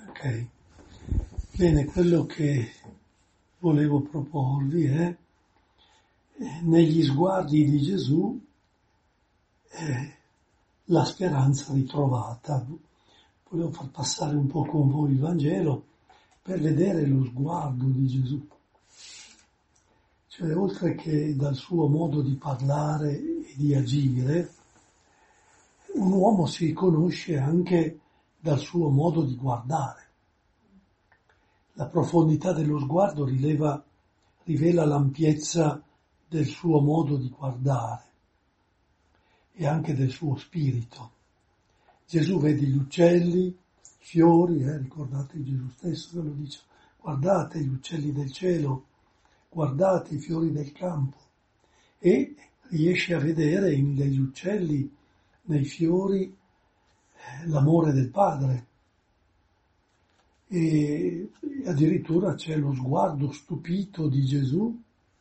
Ok, bene, quello che volevo proporvi è negli sguardi di Gesù la speranza ritrovata. Volevo far passare un po' con voi il Vangelo per vedere lo sguardo di Gesù. Cioè, oltre che dal suo modo di parlare e di agire, un uomo si conosce anche dal suo modo di guardare. La profondità dello sguardo rivela l'ampiezza del suo modo di guardare e anche del suo spirito. Gesù vede gli uccelli, fiori, ricordate Gesù stesso che lo dice, guardate gli uccelli del cielo, guardate i fiori del campo, e riesce a vedere negli uccelli, nei fiori, l'amore del Padre. E addirittura c'è lo sguardo stupito di Gesù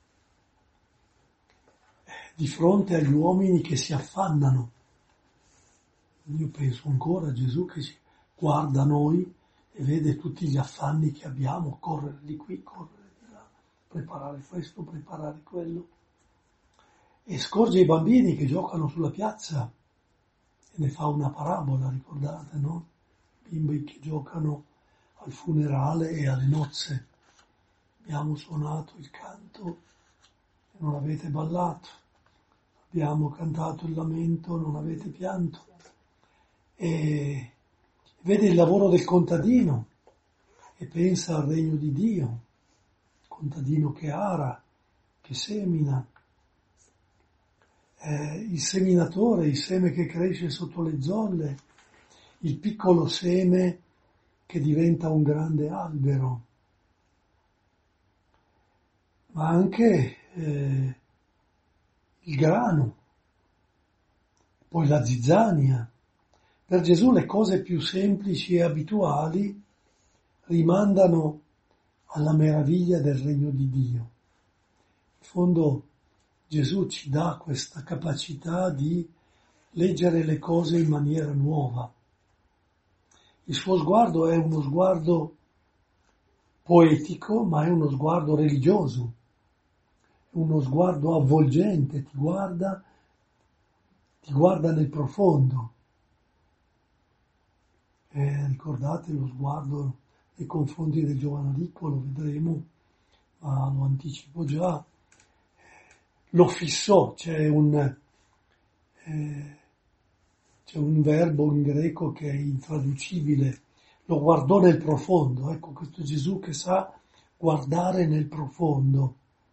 di fronte agli uomini che si affannano. Io penso ancora a Gesù che guarda noi e vede tutti gli affanni che abbiamo, correre di qui, correre di là, preparare questo, preparare quello. E scorge i bambini che giocano sulla piazza e ne fa una parabola, ricordate, no? Bimbi che giocano al funerale e alle nozze. Abbiamo suonato il canto e non avete ballato. Abbiamo cantato il lamento, non avete pianto. E vede il lavoro del contadino e pensa al regno di Dio, il contadino che ara, che semina, il seminatore, il seme che cresce sotto le zolle, il piccolo seme che diventa un grande albero, ma anche il grano, poi la zizzania. Per Gesù le cose più semplici e abituali rimandano alla meraviglia del regno di Dio. In fondo Gesù ci dà questa capacità di leggere le cose in maniera nuova. Il suo sguardo è uno sguardo poetico, ma è uno sguardo religioso, è uno sguardo avvolgente, ti guarda nel profondo. Ricordate lo sguardo nei confronti del giovanaricco, lo vedremo, ma lo anticipo già. Lo fissò, c'è un verbo in greco che è intraducibile, lo guardò nel profondo. Ecco, questo Gesù che sa guardare nel profondo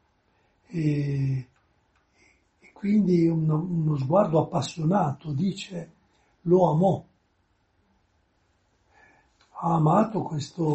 e quindi uno sguardo appassionato, dice, lo amò. Ha amato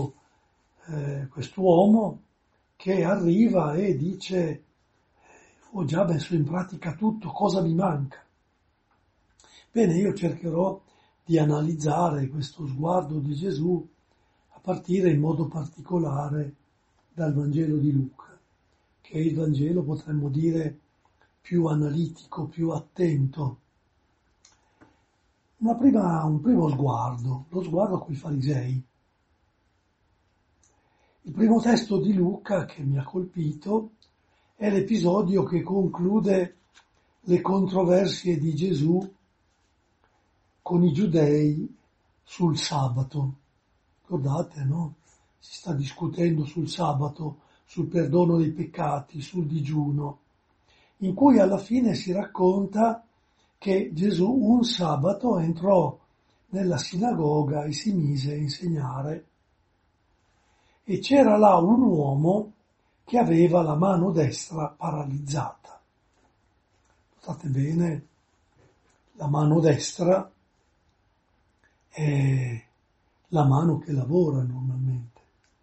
quest'uomo che arriva e dice: ho già messo in pratica tutto, cosa mi manca? Bene, io cercherò di analizzare questo sguardo di Gesù a partire in modo particolare dal Vangelo di Luca, che è il Vangelo, potremmo dire, più analitico, più attento. Un primo sguardo, lo sguardo coi farisei. Il primo testo di Luca che mi ha colpito è l'episodio che conclude le controversie di Gesù con i giudei sul sabato. Ricordate, no? Si sta discutendo sul sabato, sul perdono dei peccati, sul digiuno, in cui alla fine si racconta che Gesù un sabato entrò nella sinagoga e si mise a insegnare e c'era là un uomo che aveva la mano destra paralizzata. Notate bene, la mano destra è la mano che lavora normalmente.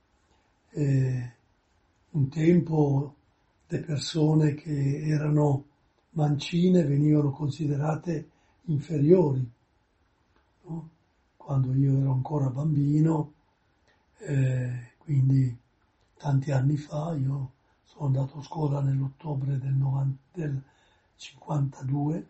Un tempo le persone che erano mancine venivano considerate inferiori, no? Quando io ero ancora bambino, quindi tanti anni fa, io sono andato a scuola nell'ottobre del 52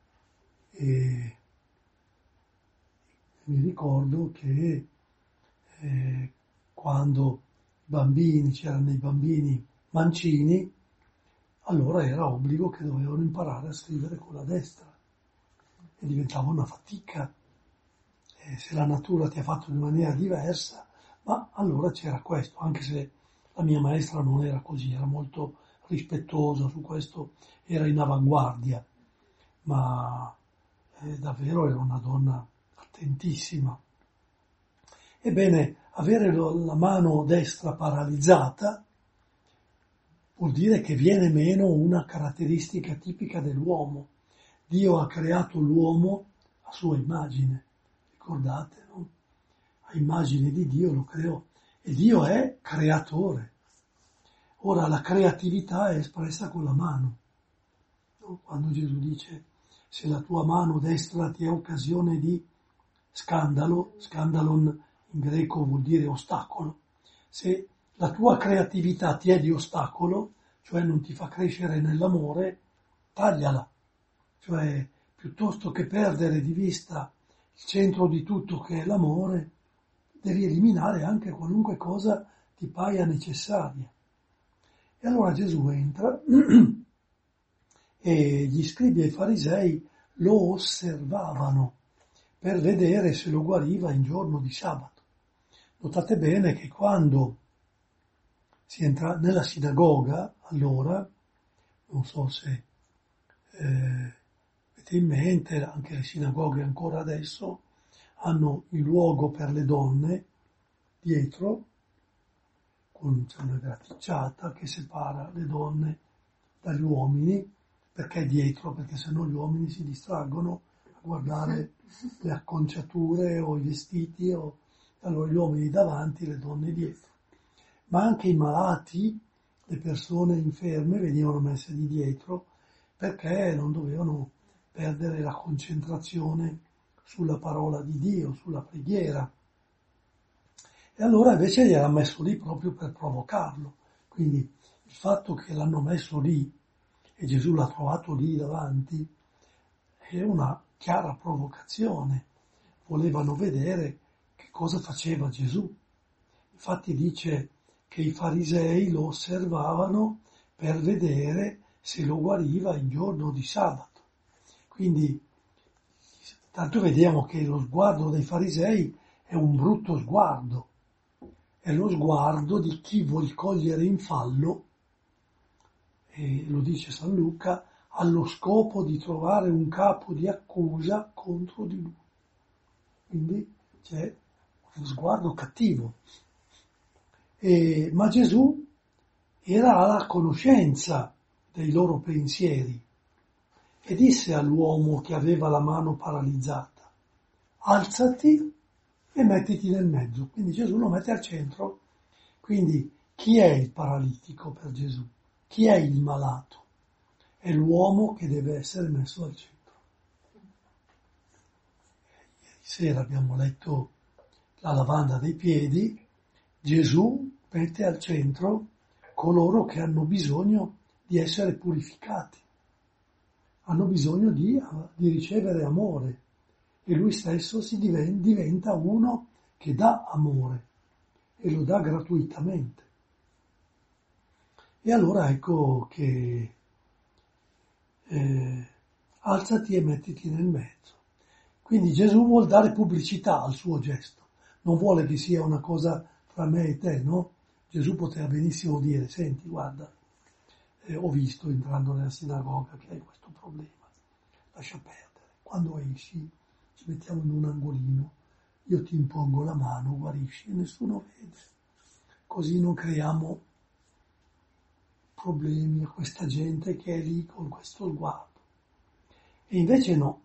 e mi ricordo che quando c'erano i bambini mancini, allora era obbligo che dovevano imparare a scrivere con la destra e diventava una fatica. Se la natura ti ha fatto in maniera diversa, ma allora c'era questo, anche se la mia maestra non era così, era molto rispettosa su questo, era in avanguardia, ma davvero era una donna attentissima. Ebbene, avere la mano destra paralizzata vuol dire che viene meno una caratteristica tipica dell'uomo. Dio ha creato l'uomo a sua immagine, ricordate, no? A immagine di Dio lo creò e Dio è creatore. Ora la creatività è espressa con la mano, no? Quando Gesù dice se la tua mano destra ti è occasione di scandalo, scandalon in greco vuol dire ostacolo, se la tua creatività ti è di ostacolo, cioè non ti fa crescere nell'amore, tagliala. Cioè, piuttosto che perdere di vista il centro di tutto che è l'amore, devi eliminare anche qualunque cosa ti paia necessaria. E allora Gesù entra e gli scribi e i farisei lo osservavano per vedere se lo guariva in giorno di sabato. Notate bene che quando si entra nella sinagoga, allora, non so se avete in mente, anche le sinagoghe ancora adesso hanno il luogo per le donne dietro, c'è una graticciata che separa le donne dagli uomini, perché dietro? Perché sennò gli uomini si distraggono a guardare le acconciature o i vestiti, allora gli uomini davanti, le donne dietro. Ma anche i malati, le persone inferme venivano messe di dietro perché non dovevano perdere la concentrazione sulla parola di Dio, sulla preghiera. E allora invece gli era messo lì proprio per provocarlo. Quindi il fatto che l'hanno messo lì e Gesù l'ha trovato lì davanti è una chiara provocazione. Volevano vedere che cosa faceva Gesù. Infatti dice che i farisei lo osservavano per vedere se lo guariva in giorno di sabato. Quindi, tanto vediamo che lo sguardo dei farisei è un brutto sguardo, è lo sguardo di chi vuol cogliere in fallo, e lo dice San Luca, allo scopo di trovare un capo di accusa contro di lui. Quindi c'è uno sguardo cattivo. Ma Gesù era alla conoscenza dei loro pensieri e disse all'uomo che aveva la mano paralizzata: alzati e mettiti nel mezzo. Quindi Gesù lo mette al centro. Quindi chi è il paralitico per Gesù? Chi è il malato? È l'uomo che deve essere messo al centro. Ieri sera abbiamo letto la lavanda dei piedi. Gesù mette al centro coloro che hanno bisogno di essere purificati, hanno bisogno di ricevere amore e lui stesso diventa uno che dà amore e lo dà gratuitamente. E allora ecco che alzati e mettiti nel mezzo. Quindi Gesù vuol dare pubblicità al suo gesto, non vuole che sia una cosa fra me e te, no? Gesù poteva benissimo dire: senti, guarda, ho visto entrando nella sinagoga che hai questo problema, lascia perdere, quando esci ci mettiamo in un angolino, io ti impongo la mano, guarisci e nessuno vede, così non creiamo problemi a questa gente che è lì con questo sguardo. E invece no.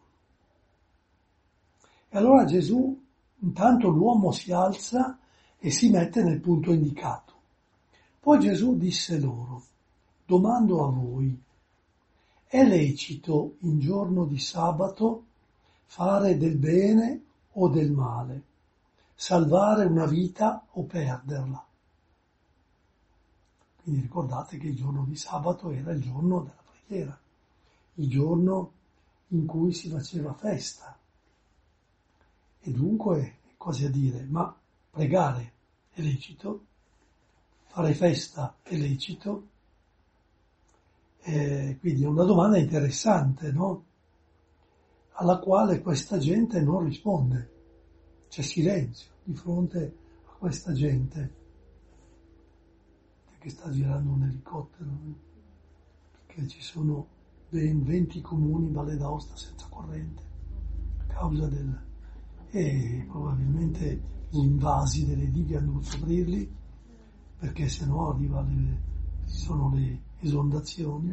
E allora Gesù, intanto l'uomo si alza e si mette nel punto indicato. Poi Gesù disse loro: domando a voi, è lecito in giorno di sabato fare del bene o del male, salvare una vita o perderla? Quindi ricordate che il giorno di sabato era il giorno della preghiera, il giorno in cui si faceva festa. E dunque, quasi a dire, ma pregare è lecito, fare festa è lecito, quindi è una domanda interessante, no? Alla quale questa gente non risponde, c'è silenzio di fronte a questa gente. Che sta girando un elicottero, perché ci sono ben 20 comuni in Valle d'Aosta senza corrente a causa e probabilmente gli invasi delle dighe hanno dovuto aprirli perché sennò ci sono le esondazioni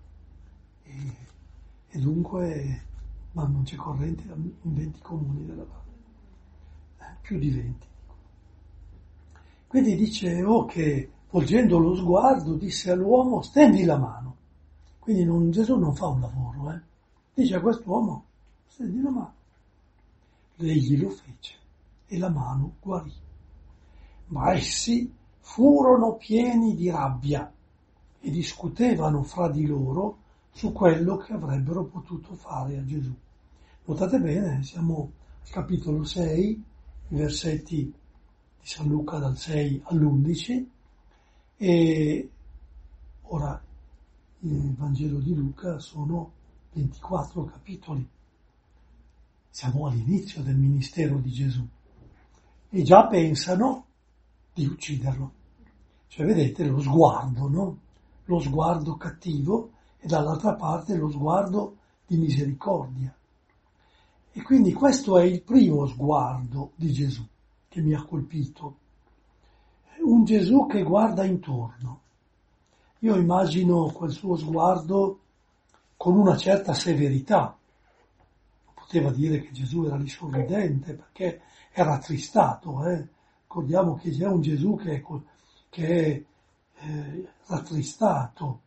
e dunque ma non c'è corrente in 20 comuni della valle, più di 20. Quindi dicevo che volgendo lo sguardo disse all'uomo stendi la mano. Quindi Gesù non fa un lavoro, dice a quest'uomo stendi la mano. Egli lo fece e la mano guarì. Ma essi furono pieni di rabbia e discutevano fra di loro su quello che avrebbero potuto fare a Gesù. Notate bene, siamo al capitolo 6, i versetti di San Luca dal 6 all'11, e ora il Vangelo di Luca sono 24 capitoli. Siamo all'inizio del ministero di Gesù e già pensano di ucciderlo. Cioè vedete lo sguardo, no? Lo sguardo cattivo e dall'altra parte lo sguardo di misericordia. E quindi questo è il primo sguardo di Gesù che mi ha colpito. Un Gesù che guarda intorno. Io immagino quel suo sguardo con una certa severità. Poteva dire che Gesù era lì sorridente perché è rattristato. Ricordiamo che c'è un Gesù che è rattristato.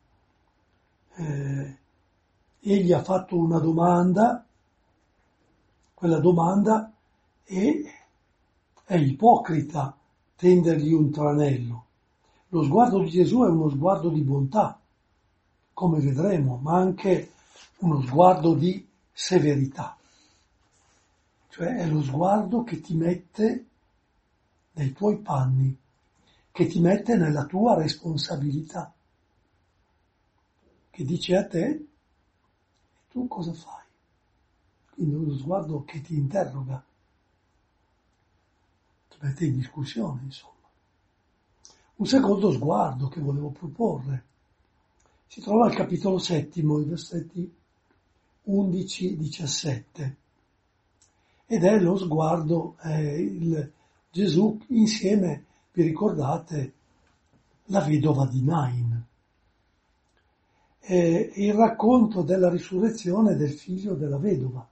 Egli ha fatto una domanda, quella domanda è ipocrita tendergli un tranello. Lo sguardo di Gesù è uno sguardo di bontà, come vedremo, ma anche uno sguardo di severità. Cioè è lo sguardo che ti mette nei tuoi panni, che ti mette nella tua responsabilità, che dice a te, tu cosa fai? Quindi è uno sguardo che ti interroga, ti mette in discussione, insomma. Un secondo sguardo che volevo proporre si trova al capitolo 7, i versetti 11-17, ed è lo sguardo, Gesù insieme, vi ricordate, la vedova di Nain, il racconto della risurrezione del figlio della vedova.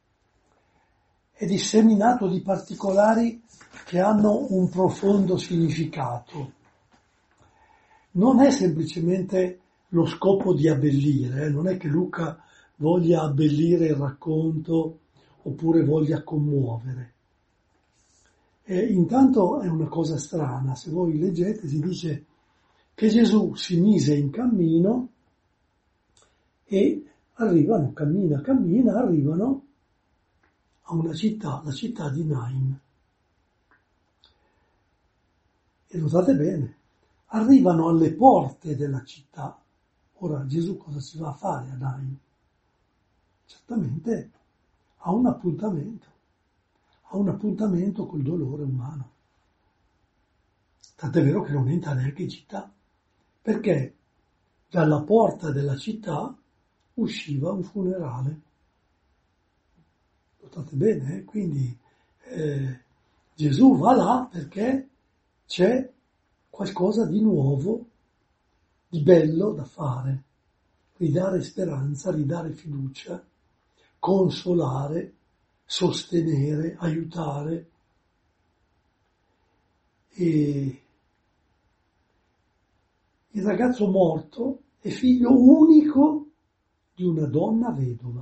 È disseminato di particolari che hanno un profondo significato. Non è semplicemente lo scopo di abbellire, non è che Luca voglia abbellire il racconto oppure voglia commuovere. Intanto è una cosa strana, se voi leggete si dice che Gesù si mise in cammino e arrivano, arrivano a una città, la città di Nain. E notate bene, arrivano alle porte della città. Ora Gesù cosa si va a fare a Nain? Certamente ha un appuntamento col dolore umano. Tant'è vero che non entra neanche in città, perché dalla porta della città usciva un funerale. Notate bene, quindi Gesù va là perché c'è qualcosa di nuovo, di bello da fare, ridare speranza, ridare fiducia, consolare, sostenere, aiutare. E il ragazzo morto è figlio unico di una donna vedova.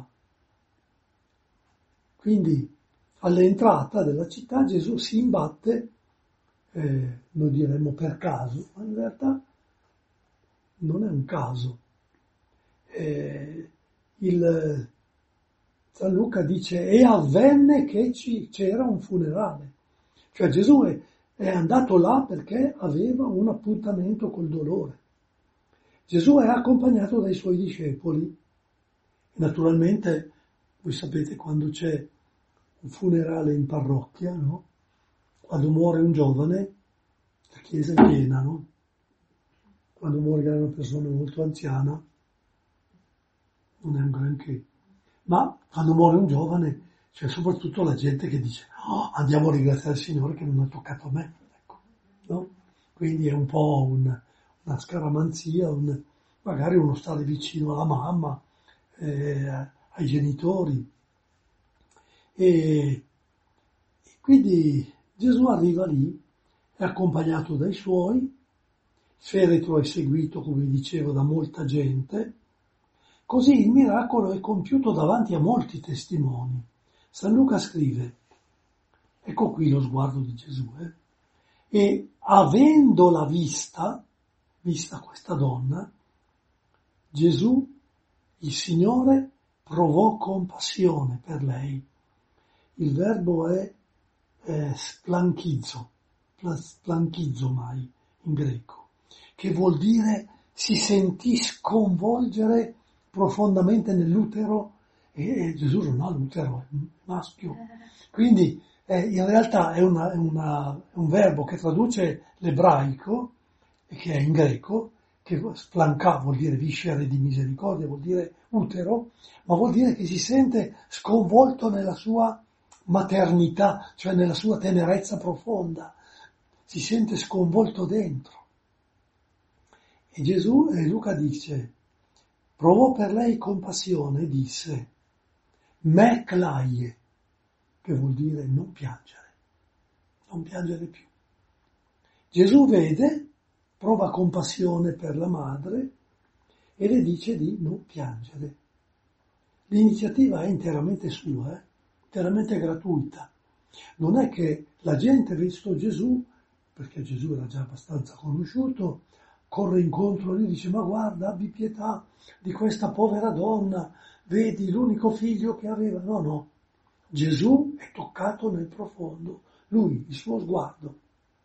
Quindi all'entrata della città Gesù si imbatte, noi diremmo per caso, ma in realtà non è un caso. San Luca dice e avvenne che c'era un funerale. Cioè Gesù è andato là perché aveva un appuntamento col dolore. Gesù è accompagnato dai suoi discepoli. Naturalmente, voi sapete, quando c'è un funerale in parrocchia, no? Quando muore un giovane, la chiesa è piena, no? Quando muore una persona molto anziana, non è un granché. Ma quando muore un giovane, c'è soprattutto la gente che dice oh, andiamo a ringraziare il Signore che non ha toccato a me. Ecco, no? Quindi è un po' una scaramanzia, magari uno stare vicino alla mamma, ai genitori. E quindi Gesù arriva lì, è accompagnato dai suoi, il feretro è seguito, come dicevo, da molta gente, così il miracolo è compiuto davanti a molti testimoni. San Luca scrive, ecco qui lo sguardo di Gesù, e avendola vista questa donna, Gesù, il Signore, provò compassione per lei. Il verbo è splanchizomai in greco, che vuol dire si sentì sconvolgere profondamente nell'utero, e Gesù non ha l'utero, è maschio. Quindi in realtà è un verbo che traduce l'ebraico, e che è in greco, che splanca vuol dire viscere di misericordia, vuol dire utero, ma vuol dire che si sente sconvolto nella sua maternità, cioè nella sua tenerezza profonda, si sente sconvolto dentro. E Gesù, Luca dice, provò per lei compassione e disse, me claie, che vuol dire non piangere più. Gesù vede, prova compassione per la madre e le dice di non piangere. L'iniziativa è interamente sua, interamente gratuita. Non è che la gente, visto Gesù, perché Gesù era già abbastanza conosciuto, corre incontro e gli dice ma guarda, abbi pietà di questa povera donna, vedi l'unico figlio che aveva. No, Gesù è toccato nel profondo, lui, il suo sguardo.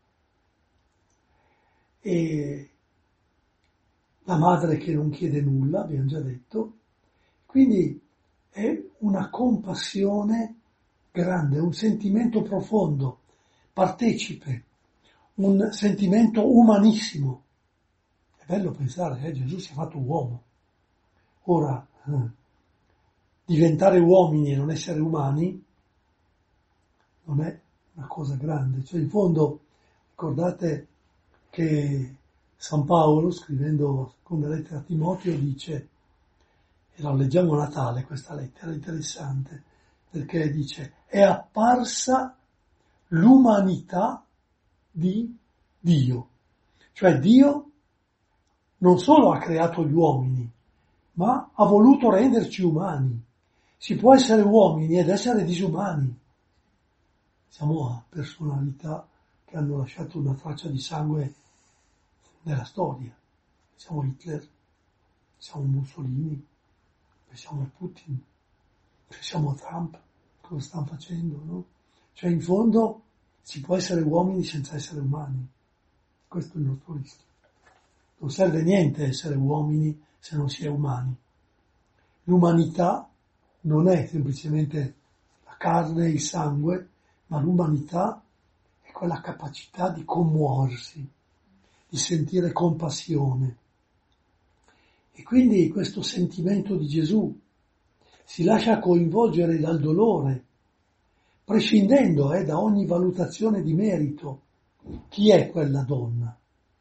E la madre che non chiede nulla, abbiamo già detto, quindi è una compassione grande, un sentimento profondo, partecipe, un sentimento umanissimo. È bello pensare, Gesù si è fatto uomo. Ora, diventare uomini e non essere umani non è una cosa grande. Cioè, in fondo, ricordate che San Paolo, scrivendo la seconda lettera a Timoteo, dice, e la leggiamo a Natale questa lettera, interessante, perché dice, è apparsa l'umanità di Dio. Cioè Dio non solo ha creato gli uomini, ma ha voluto renderci umani. Si può essere uomini ed essere disumani. Siamo a personalità che hanno lasciato una traccia di sangue nella storia. Siamo Hitler, siamo Mussolini, pensiamo a Putin, pensiamo a Trump, cosa stanno facendo, no? Cioè in fondo si può essere uomini senza essere umani. Questo è il nostro rischio. Non serve niente essere uomini se non si è umani. L'umanità non è semplicemente la carne e il sangue, ma l'umanità è quella capacità di commuoversi, di sentire compassione. E quindi questo sentimento di Gesù si lascia coinvolgere dal dolore, prescindendo da ogni valutazione di merito. Chi è quella donna?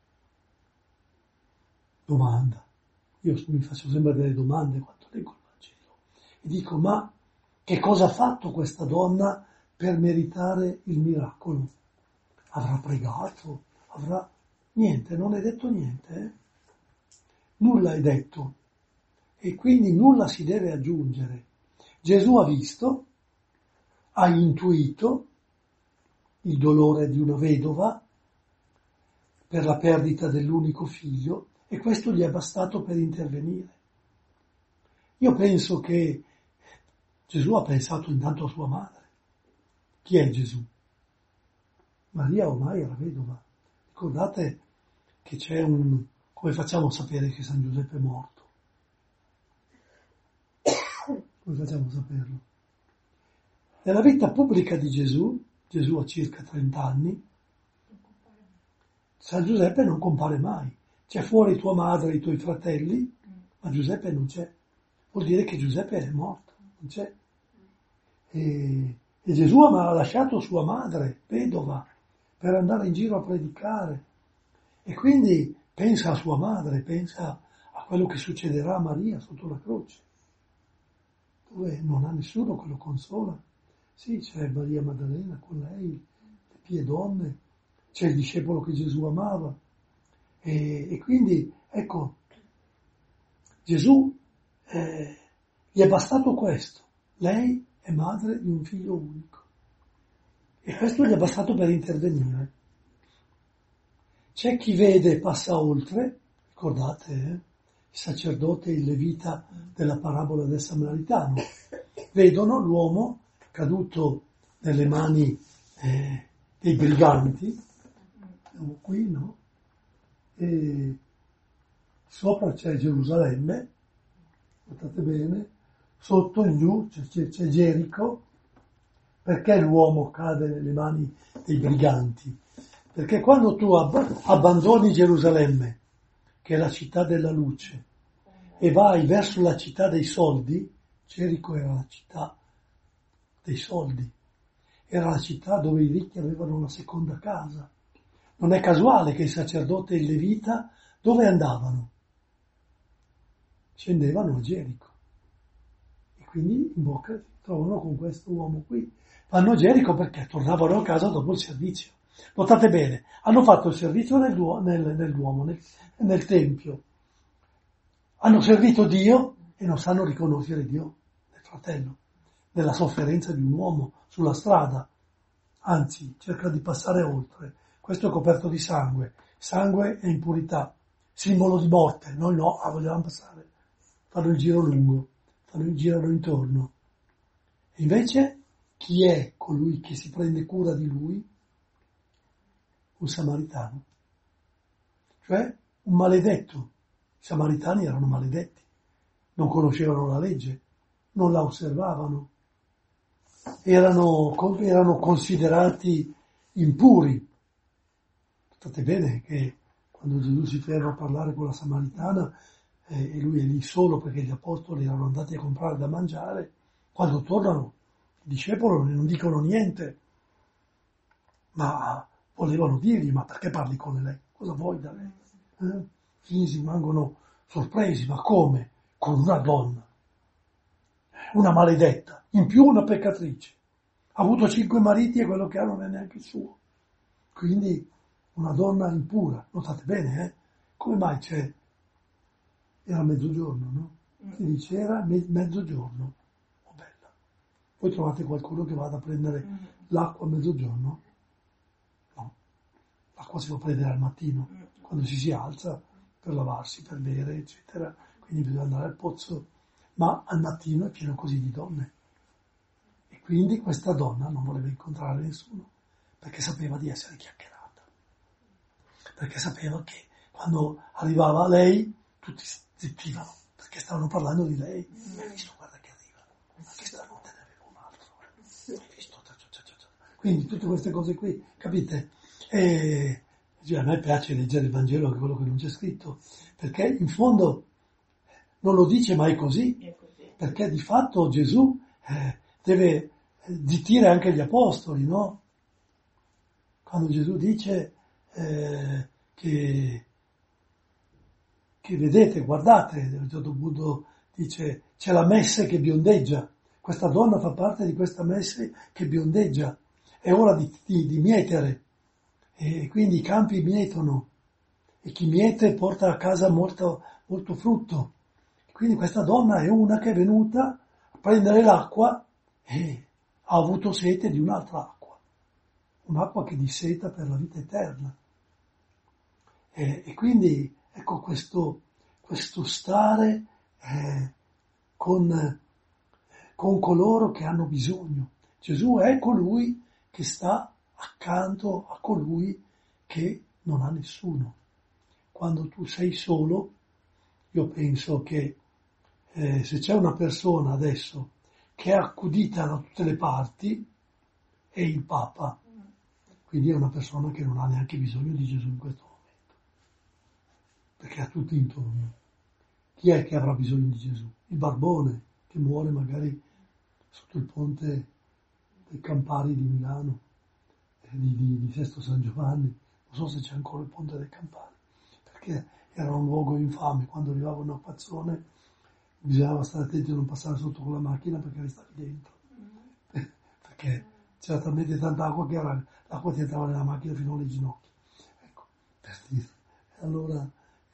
Domanda. Io mi faccio sempre delle domande quando leggo il Vangelo e dico, ma che cosa ha fatto questa donna per meritare il miracolo? Avrà pregato? Niente, non è detto niente. Nulla è detto e quindi nulla si deve aggiungere. Gesù ha visto, ha intuito il dolore di una vedova per la perdita dell'unico figlio e questo gli è bastato per intervenire. Io penso che Gesù ha pensato intanto a sua madre. Chi è Gesù? Maria ormai era vedova. Ricordate che c'è come facciamo a sapere che San Giuseppe è morto? Come facciamo a saperlo? Nella vita pubblica di Gesù ha circa 30 anni, San Giuseppe non compare mai. C'è fuori tua madre e i tuoi fratelli, ma Giuseppe non c'è. Vuol dire che Giuseppe è morto, non c'è. E Gesù ha lasciato sua madre, vedova, per andare in giro a predicare. E quindi pensa a sua madre, pensa a quello che succederà a Maria sotto la croce, dove non ha nessuno che lo consola. Sì, c'è Maria Maddalena con lei, le pie donne, c'è il discepolo che Gesù amava. E quindi, ecco, Gesù gli è bastato questo. Lei è madre di un figlio unico. E questo gli è bastato per intervenire. C'è chi vede e passa oltre, ricordate, il sacerdote e il levita della parabola del Samaritano. Vedono l'uomo caduto nelle mani dei briganti, siamo qui, no? E sopra c'è Gerusalemme, guardate bene, sotto in giù c'è Gerico. Perché l'uomo cade nelle mani dei briganti? Perché quando tu abbandoni Gerusalemme, che è la città della luce, e vai verso la città dei soldi, Gerico era la città dei soldi, era la città dove i ricchi avevano la seconda casa. Non è casuale che il sacerdote e il levita dove andavano? Scendevano a Gerico. E quindi in bocca si trovano con questo uomo qui. Vanno a Gerico perché tornavano a casa dopo il servizio. Notate bene, hanno fatto il servizio nel Duomo, nel Tempio. Hanno servito Dio e non sanno riconoscere Dio nel fratello, nella sofferenza di un uomo sulla strada. Anzi, cerca di passare oltre. Questo è coperto di sangue. Sangue è impurità, simbolo di morte. Noi no, vogliamo passare. Fanno il giro lungo, girano intorno. E invece, chi è colui che si prende cura di lui? Un samaritano. Cioè, un maledetto. I samaritani erano maledetti. Non conoscevano la legge, non la osservavano. Erano considerati impuri. Notate bene che quando Gesù si ferma a parlare con la samaritana e lui è lì solo perché gli apostoli erano andati a comprare da mangiare, quando tornano i discepoli non dicono niente, ma volevano dirgli: ma perché parli con lei? Cosa vuoi da lei? Quindi si rimangono sorpresi: ma come? Con una donna, una maledetta, in più una peccatrice, ha avuto 5 mariti e quello che ha non è neanche il suo, quindi una donna impura. Notate bene, come mai c'è? Era mezzogiorno, no? Si dice era mezzogiorno. Oh, bella. Poi trovate qualcuno che vada a prendere l'acqua a mezzogiorno? No, l'acqua si può prendere al mattino, quando si alza per lavarsi, per bere, eccetera. Quindi bisogna andare al pozzo, ma al mattino è pieno così di donne. E quindi questa donna non voleva incontrare nessuno, perché sapeva di essere chiacchierata. Perché sapeva che quando arrivava lei, tutti zittivano, perché stavano parlando di lei. Hai visto, guarda che arriva, ma che stanotte ne aveva un altro. Hai visto? Quindi tutte queste cose qui, capite? E a me piace leggere il Vangelo, anche quello che non c'è scritto, perché in fondo non lo dice mai così, perché di fatto Gesù deve zittire anche gli apostoli, no? Quando Gesù dice che vedete, guardate, a un certo punto dice: c'è la messe che biondeggia, questa donna fa parte di questa messe che biondeggia, è ora di mietere, e quindi i campi mietono, e chi miete porta a casa molto, molto frutto. Quindi questa donna è una che è venuta a prendere l'acqua e ha avuto sete di un'altra acqua, un'acqua che disseta per la vita eterna. E quindi ecco questo stare con coloro che hanno bisogno. Gesù è colui che sta accanto a colui che non ha nessuno. Quando tu sei solo, io penso che se c'è una persona adesso che è accudita da tutte le parti, è il Papa. Quindi è una persona che non ha neanche bisogno di Gesù in questo momento, perché ha tutti intorno. Chi è che avrà bisogno di Gesù? Il barbone che muore magari sotto il ponte dei Campari di Milano, di Sesto San Giovanni. Non so se c'è ancora il ponte dei Campari, perché era un luogo infame. Quando arrivava un acquazzone bisognava stare attenti a non passare sotto con la macchina perché restavi dentro. Perché c'era talmente tanta acqua che l'acqua ti entrava nella macchina fino alle ginocchia. Ecco, per dire. E allora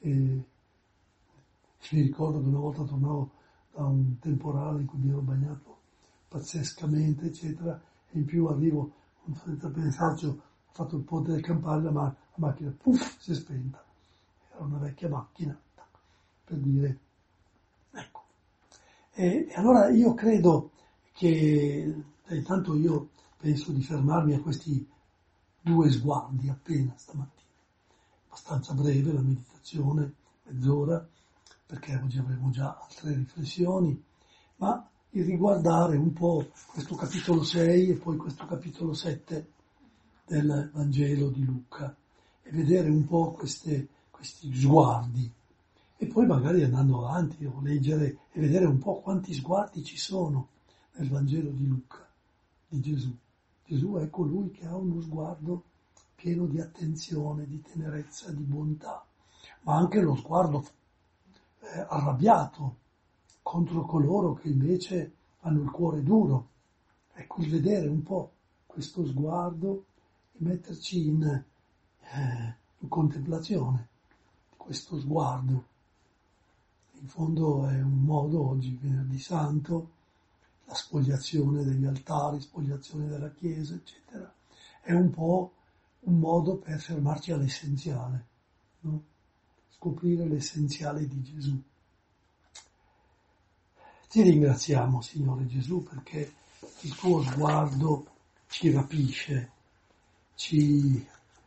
mi ricordo che una volta tornavo da un temporale in cui mi ero bagnato pazzescamente, eccetera, e in più arrivo, senza pensarci, ho fatto il ponte del Campari, la macchina, puff, si è spenta. Era una vecchia macchina, per dire, ecco. E allora io credo che, intanto io penso di fermarmi a questi 2 sguardi appena stamattina, abbastanza breve la meditazione, mezz'ora, perché oggi avremo già altre riflessioni, ma il riguardare un po' questo capitolo 6 e poi questo capitolo 7 del Vangelo di Luca e vedere un po' questi sguardi e poi magari andando avanti o leggere e vedere un po' quanti sguardi ci sono nel Vangelo di Luca, di Gesù. Gesù è colui che ha uno sguardo pieno di attenzione, di tenerezza, di bontà, ma anche lo sguardo arrabbiato contro coloro che invece hanno il cuore duro. Ecco, il vedere un po' questo sguardo e metterci in contemplazione di questo sguardo. In fondo è un modo, oggi venerdì santo, la spogliazione degli altari, spogliazione della Chiesa, eccetera, è un po' un modo per fermarci all'essenziale, no? Scoprire l'essenziale di Gesù. Ti ringraziamo, Signore Gesù, perché il tuo sguardo ci rapisce, ci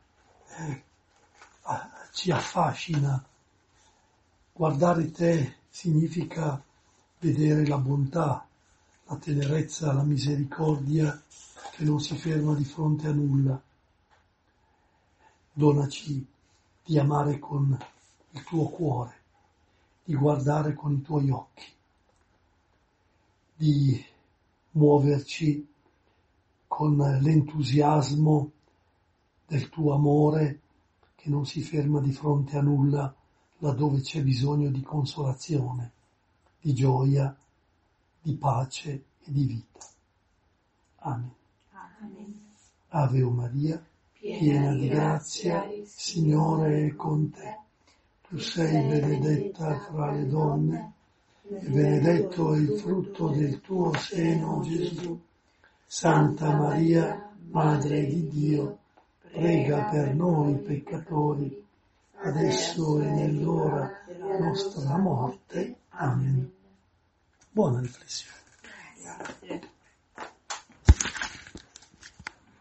affascina. Guardare te significa vedere la bontà, la tenerezza, la misericordia che non si ferma di fronte a nulla. Donaci di amare con il tuo cuore, di guardare con i tuoi occhi, di muoverci con l'entusiasmo del tuo amore che non si ferma di fronte a nulla laddove c'è bisogno di consolazione, di gioia, di pace e di vita. Amen. Amen. Ave o Maria, piena di grazia, il Signore è con te. Tu sei benedetta fra le donne e benedetto è il frutto del tuo seno, Gesù. Santa Maria, Madre di Dio, prega per noi peccatori, adesso e nell'ora della nostra morte. Amen. Buona riflessione. Grazie.